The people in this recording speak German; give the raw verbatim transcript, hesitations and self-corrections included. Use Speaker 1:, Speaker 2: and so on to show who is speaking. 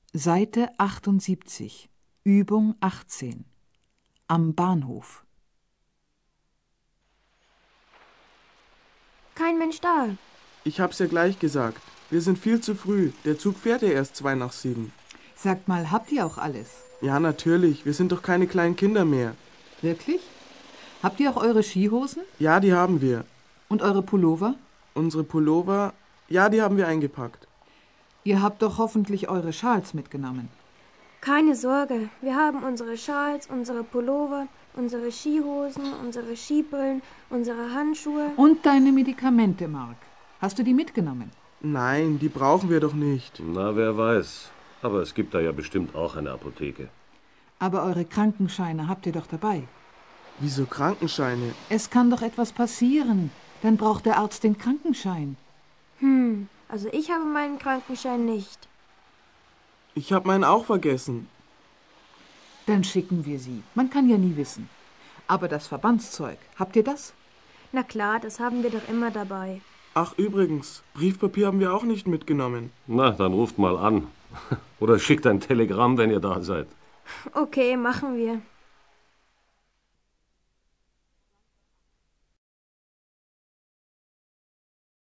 Speaker 1: Seite achtundsiebzig, Übung achtzehn. Am Bahnhof.
Speaker 2: Kein Mensch da.
Speaker 3: Ich hab's ja gleich gesagt. Wir sind viel zu früh. Der Zug fährt ja erst zwei nach sieben.
Speaker 1: Sagt mal, habt ihr auch alles?
Speaker 3: Ja, natürlich. Wir sind doch keine kleinen Kinder mehr.
Speaker 1: Wirklich? Habt ihr auch eure Skihosen?
Speaker 3: Ja, die haben wir.
Speaker 1: Und eure Pullover?
Speaker 3: Unsere Pullover, ja, die haben wir eingepackt.
Speaker 1: Ihr habt doch hoffentlich eure Schals mitgenommen.
Speaker 2: Keine Sorge, wir haben unsere Schals, unsere Pullover, unsere Skihosen, unsere Skibrillen, unsere Handschuhe.
Speaker 1: Und deine Medikamente, Mark. Hast du die mitgenommen?
Speaker 3: Nein, die brauchen wir doch nicht.
Speaker 4: Na, wer weiß. Aber es gibt da ja bestimmt auch eine Apotheke.
Speaker 1: Aber eure Krankenscheine habt ihr doch dabei.
Speaker 3: Wieso Krankenscheine?
Speaker 1: Es kann doch etwas passieren. Dann braucht der Arzt den Krankenschein.
Speaker 2: Hm, also ich habe meinen Krankenschein nicht.
Speaker 3: Ich hab meinen auch vergessen.
Speaker 1: Dann schicken wir sie. Man kann ja nie wissen. Aber das Verbandszeug, habt ihr das?
Speaker 2: Na klar, das haben wir doch immer dabei.
Speaker 3: Ach, übrigens, Briefpapier haben wir auch nicht mitgenommen.
Speaker 4: Na, dann ruft mal an. Oder schickt ein Telegramm, wenn ihr da seid.
Speaker 2: Okay, machen wir.